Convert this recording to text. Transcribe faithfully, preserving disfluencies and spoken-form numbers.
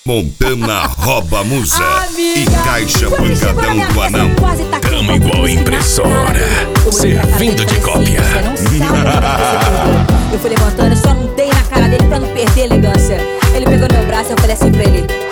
Montana rouba a musa e caixa pancadão do anão. Tamo igual impressora, servindo de cópia. Eu fui levantando, eu só não dei na cara dele pra não perder a elegância. Ele pegou no meu braço e eu falei assim pra ele: